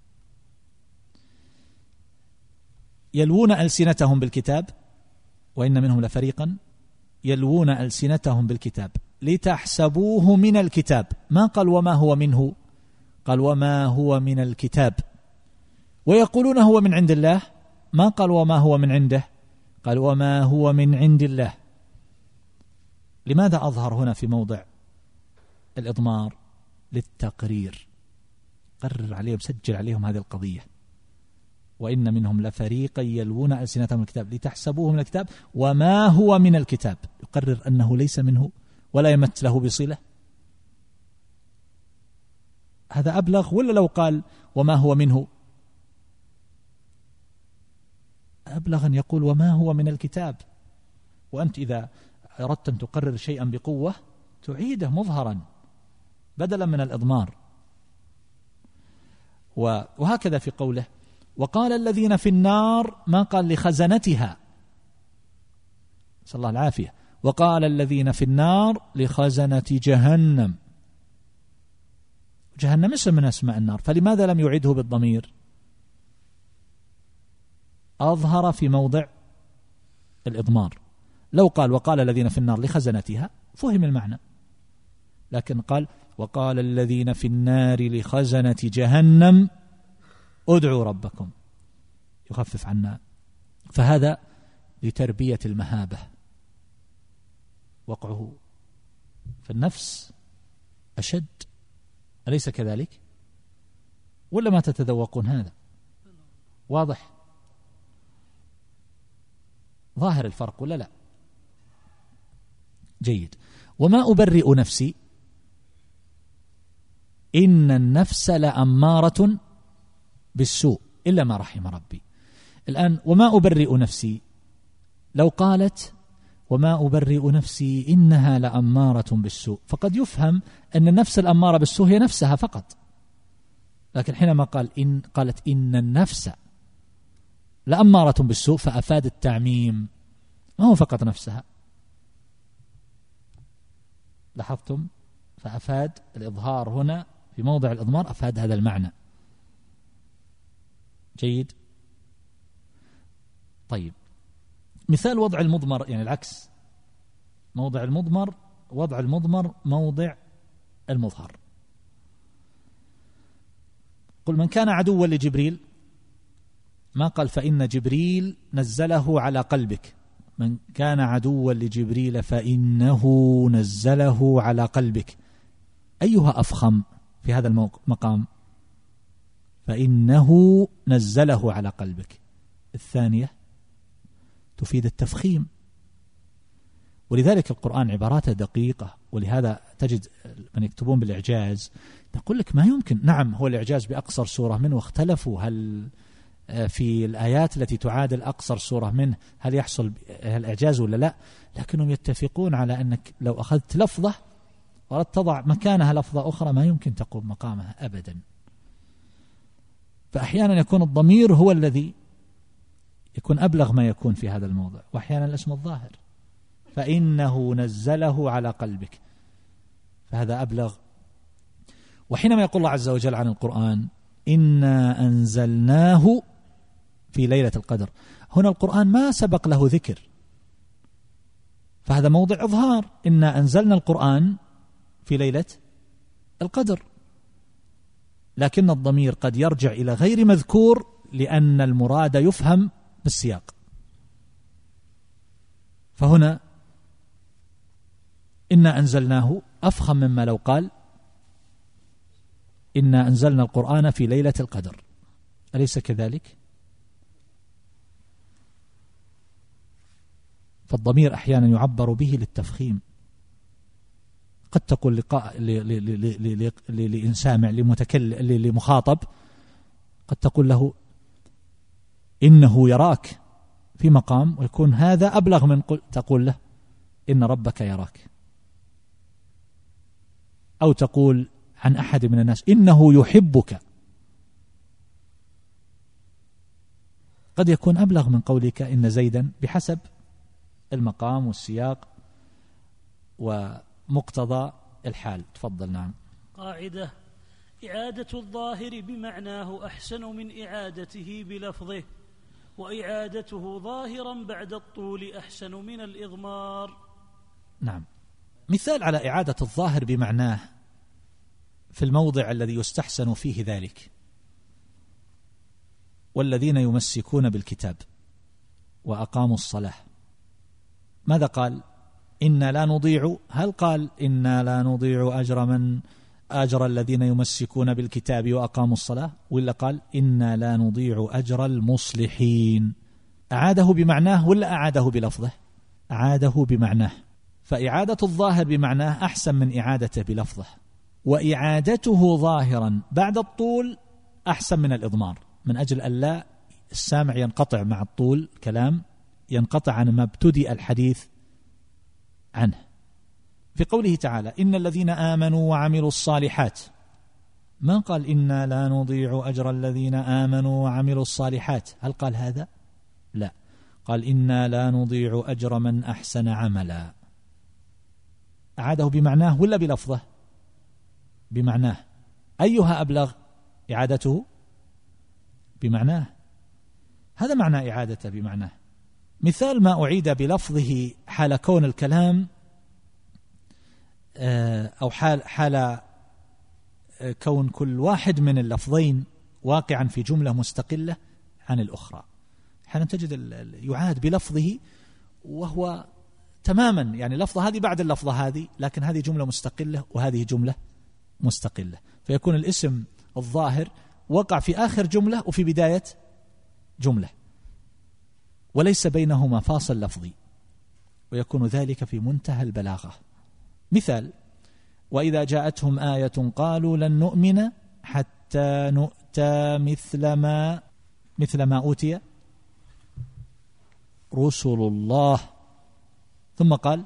يلوون ألسنتهم بالكتاب، وإن منهم لفريقا يلوون ألسنتهم بالكتاب لتحسبوه من الكتاب، ما قال وما هو منه، قال وما هو من الكتاب. ويقولون هو من عند الله، ما قال وما هو من عنده، قال وما هو من عند الله. لماذا أظهر هنا في موضع الإضمار؟ للتقرير، قرر عليهم، سجل عليهم هذه القضية. وإن منهم لفريقا يلوون ألسنتهم من الكتاب لتحسبوه من الكتاب وما هو من الكتاب، يقرر أنه ليس منه ولا يمت له بصلة. هذا أبلغ ولا لو قال وما هو منه؟ أبلغ أن يقول وما هو من الكتاب. وأنت إذا أردت أن تقرر شيئا بقوة تعيده مظهرا بدلا من الإضمار. وهكذا في قوله وقال الذين في النار، ما قال لخزنتها، صلى الله العافية، وقال الذين في النار لخزنة جهنم. جهنم اسم من أسماء النار، فلماذا لم يعده بالضمير؟ أظهر في موضع الإضمار. لو قال وقال الذين في النار لخزنتها فهم المعنى، لكن قال وقال الذين في النار لخزنة جهنم ادعوا ربكم يخفف عنا. فهذا لتربية المهابة، وقعه في النفس أشد، أليس كذلك؟ ولا ما تتذوقون هذا؟ واضح ظاهر الفرق ولا لا؟ جيد. وما أبرئ نفسي إن النفس لأمارة بالسوء إلا ما رحم ربي. الآن وما أبرئ نفسي، لو قالت وما أبرئ نفسي إنها لأمارة بالسوء، فقد يفهم أن النفس الأمارة بالسوء هي نفسها فقط. لكن حينما قالت إن النفس لأمارة بالسوء فأفاد التعميم، ما هو فقط نفسها. لاحظتم؟ فأفاد الإظهار هنا في موضع الإضمار، أفاد هذا المعنى. جيد. طيب، مثال وضع المضمر، يعني العكس، موضع المضمر، وضع المضمر موضع المظهر. قل من كان عدوا لجبريل، ما قال فإن جبريل نزله على قلبك، من كان عدوا لجبريل فإنه نزله على قلبك. أيها أفخم في هذا المقام؟ فإنه نزله على قلبك. الثانية تفيد التفخيم، ولذلك القرآن عباراته دقيقة. ولهذا تجد من يكتبون بالإعجاز يقول لك ما يمكن، نعم هو الإعجاز بأقصر سورة منه، واختلفوا هل في الآيات التي تعادل أقصر سورة منه هل يحصل الإعجاز ولا لا، لكنهم يتفقون على أنك لو أخذت لفظة وردت تضع مكانها لفظة أخرى ما يمكن تقوم مقامها أبدا. فأحيانا يكون الضمير هو الذي يكون أبلغ ما يكون في هذا الموضع، وأحيانا الاسم الظاهر، فإنه نزله على قلبك، فهذا أبلغ. وحينما يقول الله عز وجل عن القرآن إنا أنزلناه في ليلة القدر، هنا القرآن ما سبق له ذكر، فهذا موضع إظهار، إنا أنزلنا القرآن في ليلة القدر، لكن الضمير قد يرجع إلى غير مذكور لأن المراد يفهم بالسياق. فهنا إنا أنزلناه أفخم مما لو قال إنا أنزلنا القرآن في ليلة القدر، أليس كذلك؟ فالضمير أحيانا يعبر به للتفخيم. قد تقول لإنسان لمخاطب، قد تقول له إنه يراك في مقام، ويكون هذا أبلغ من تقول له إن ربك يراك، أو تقول عن أحد من الناس إنه يحبك، قد يكون أبلغ من قولك إن زيدا، بحسب المقام والسياق ومقتضى الحال. تفضل. نعم. قاعدة: إعادة الظاهر بمعناه أحسن من إعادته بلفظه، وإعادته ظاهرا بعد الطول أحسن من الإضمار. نعم. مثال على إعادة الظاهر بمعناه في الموضع الذي يستحسن فيه ذلك: والذين يمسكون بالكتاب وأقاموا الصلاة. ماذا قال؟ إنا لا نضيع. هل قال إنا لا نضيع أجر الذين يمسكون بالكتاب وأقاموا الصلاة، ولا قال إنا لا نضيع أجر المصلحين؟ أعاده بمعناه ولا أعاده بلفظه؟ أعاده بمعناه. فإعادة الظاهر بمعناه أحسن من إعادته بلفظه، وإعادته ظاهرا بعد الطول أحسن من الإضمار، من أجل أن لا السامع ينقطع مع الطول، كلام ينقطع عن ما ابتدأ الحديث عنه. في قوله تعالى إن الذين آمنوا وعملوا الصالحات، ما قال إنا لا نضيع أجر الذين آمنوا وعملوا الصالحات. هل قال هذا؟ لا، قال إنا لا نضيع أجر من أحسن عملا. أعاده بمعناه ولا بلفظه؟ بمعناه. أيها أبلغ؟ إعادته بمعناه. هذا معنى إعادته بمعناه. مثال ما أعيد بلفظه حال كون الكلام أو حال كون كل واحد من اللفظين واقعا في جملة مستقلة عن الأخرى. حين تجد يعاد بلفظه وهو تماما يعني لفظة هذه بعد اللفظة هذه، لكن هذه جملة مستقلة وهذه جملة مستقلة، فيكون الاسم الظاهر وقع في آخر جملة وفي بداية جملة، وليس بينهما فاصل لفظي، ويكون ذلك في منتهى البلاغة. مثال: وإذا جاءتهم آية قالوا لن نؤمن حتى نؤتى مثل ما أوتي رسل الله، ثم قال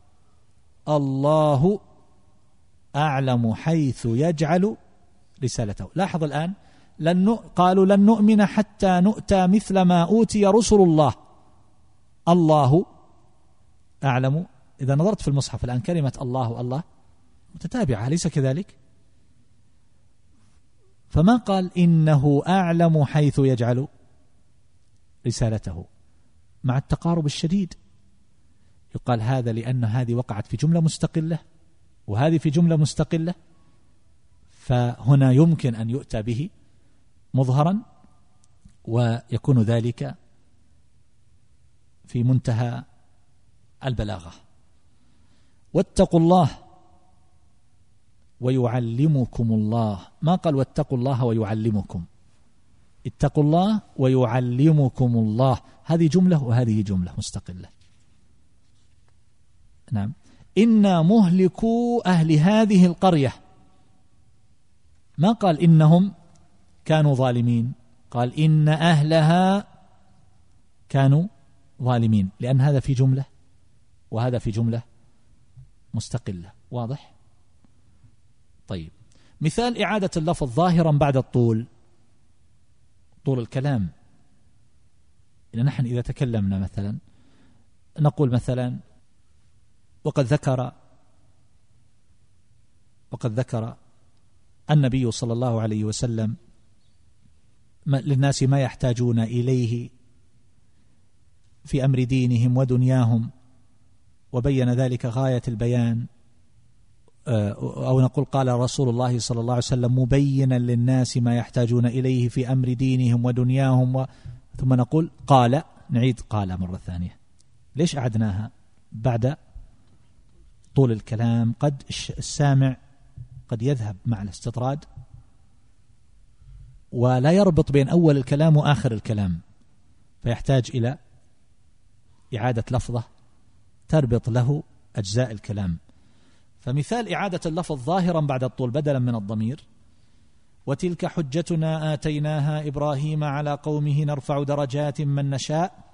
الله أعلم حيث يجعل رسالته. لاحظ الآن قالوا لن نؤمن حتى نؤتى مثل ما أوتي رسل الله، الله أعلم. إذا نظرت في المصحف الآن كلمة الله متتابعة، ليس كذلك؟ فما قال إنه أعلم حيث يجعل رسالته، مع التقارب الشديد. يقال هذا لأن هذه وقعت في جملة مستقلة وهذه في جملة مستقلة، فهنا يمكن أن يؤتى به مظهرا، ويكون ذلك في منتهى البلاغة. واتقوا الله ويعلمكم الله، ما قال واتقوا الله ويعلمكم، اتقوا الله ويعلمكم الله، هذه جملة وهذه جملة مستقلة. نعم. إنا مهلكوا أهل هذه القرية، ما قال إنهم كانوا ظالمين، قال إن أهلها كانوا ظالمين، لأن هذا في جملة وهذا في جملة مستقلة. واضح؟ طيب، مثال إعادة اللفظ ظاهرا بعد الطول، طول الكلام. إن نحن إذا تكلمنا مثلا نقول مثلا وقد ذكر النبي صلى الله عليه وسلم للناس ما يحتاجون إليه في أمر دينهم ودنياهم، وبين ذلك غاية البيان. أو نقول قال رسول الله صلى الله عليه وسلم مبينا للناس ما يحتاجون إليه في أمر دينهم ودنياهم، ثم نقول قال، نعيد قال مرة ثانية. ليش أعدناها بعد طول الكلام؟ قد السامع قد يذهب مع الاستطراد ولا يربط بين أول الكلام وآخر الكلام، فيحتاج إلى إعادة لفظة تربط له أجزاء الكلام. فمثال إعادة اللفظ ظاهرا بعد الطول بدلا من الضمير: وتلك حجتنا آتيناها إبراهيم على قومه نرفع درجات من نشاء،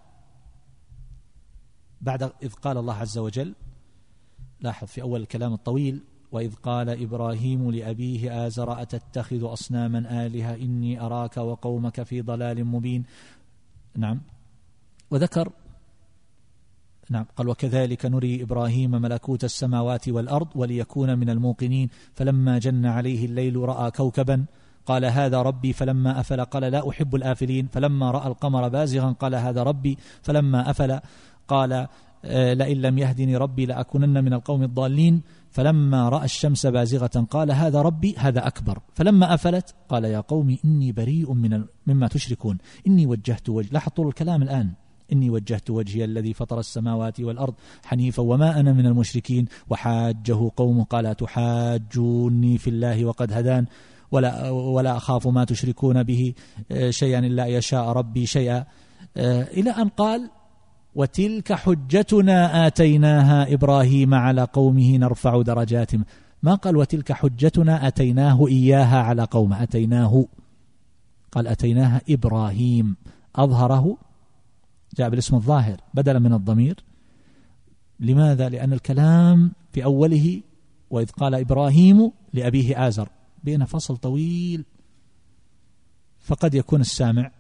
بعد إذ قال الله عز وجل، لاحظ في أول الكلام الطويل: وإذ قال إبراهيم لأبيه آزر أتتخذ أصناما آلهة إني أراك وقومك في ضلال مبين. نعم. وذكر نعم قال: وكذلك نري إبراهيم ملكوت السماوات والأرض وليكون من الموقنين فلما جن عليه الليل رأى كوكبا قال هذا ربي فلما أفل قال لا أحب الآفلين فلما رأى القمر بازغا قال هذا ربي فلما أفل قال لئن لم يهدني ربي لأكونن من القوم الضالين فلما رأى الشمس بازغة قال هذا ربي هذا أكبر فلما أفلت قال يا قوم إني بريء مما تشركون إني وجهت وجهي. لاحظ طول الكلام الآن: إني وجهت وجهي الذي فطر السماوات والأرض حنيفا وما أنا من المشركين وحاجه قومه قال تحاجوني في الله وقد هدان ولا أخاف ما تشركون به شيئا إلا يشاء ربي شيئا، إلى أن قال وتلك حجتنا آتيناها إبراهيم على قومه نرفع درجات. ما قال وتلك حجتنا أتيناه إياها على قومه، أتيناه، قال أتيناها إبراهيم، أظهره، جاء بالاسم الظاهر بدلا من الضمير. لماذا؟ لأن الكلام في أوله وإذ قال إبراهيم لأبيه آزر بين فصل طويل، فقد يكون السامع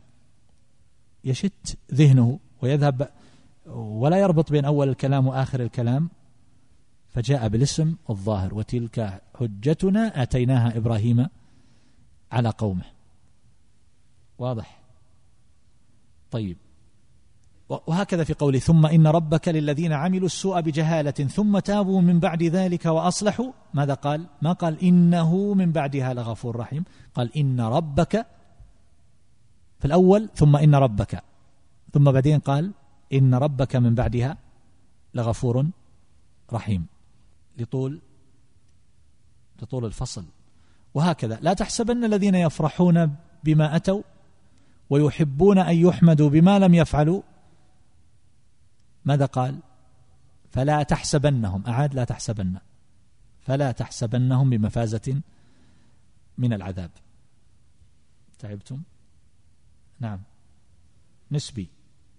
يشت ذهنه ويذهب ولا يربط بين أول الكلام وآخر الكلام، فجاء بالاسم الظاهر وتلك حجتنا آتيناها إبراهيم على قومه. واضح؟ طيب. وهكذا في قوله ثم إن ربك للذين عملوا السوء بجهالة ثم تابوا من بعد ذلك وأصلحوا. ماذا قال؟ ما قال إنه من بعدها لغفور رحيم، قال إن ربك في الأول ثم إن ربك، ثم بعدين قال إن ربك من بعدها لغفور رحيم لطول الفصل. وهكذا لا تحسبن الذين يفرحون بما أتوا ويحبون أن يحمدوا بما لم يفعلوا. ماذا قال؟ فلا تحسبنهم، أعاد لا تحسبن، فلا تحسبنهم بمفازة من العذاب. تعبتم؟ نعم. نسبي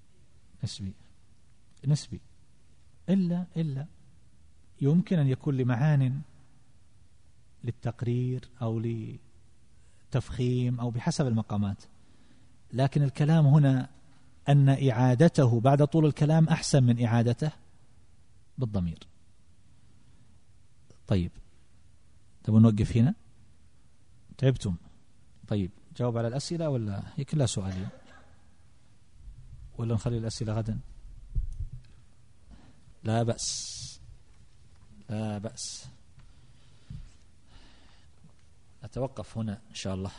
إلا يمكن أن يكون لمعان للتقرير أو لتفخيم أو بحسب المقامات، لكن الكلام هنا أن إعادته بعد طول الكلام أحسن من إعادته بالضمير. طيب، تبون نوقف هنا؟ تعبتم؟ طيب، جاوب على الأسئلة ولا هي كلها سؤالين ولا نخلي الأسئلة غدا؟ لا بأس. أتوقف هنا إن شاء الله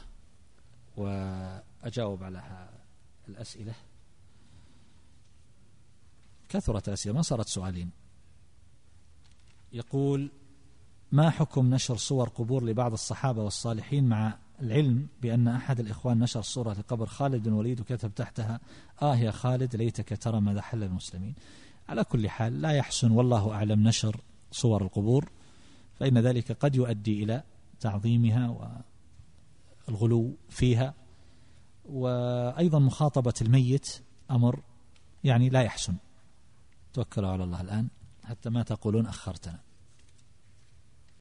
وأجاوب على الأسئلة. كثرت الأسئلة ما صارت سؤالين. يقول: ما حكم نشر صور قبور لبعض الصحابة والصالحين مع العلم بأن أحد الإخوان نشر صورة لقبر خالد بن الوليد وكتب تحتها يا خالد ليتك ترى ماذا حل المسلمين. على كل حال لا يحسن والله أعلم نشر صور القبور، فإن ذلك قد يؤدي إلى تعظيمها والغلو فيها، وأيضا مخاطبة الميت أمر لا يحسن. توكلوا على الله الآن حتى ما تقولون أخرتنا.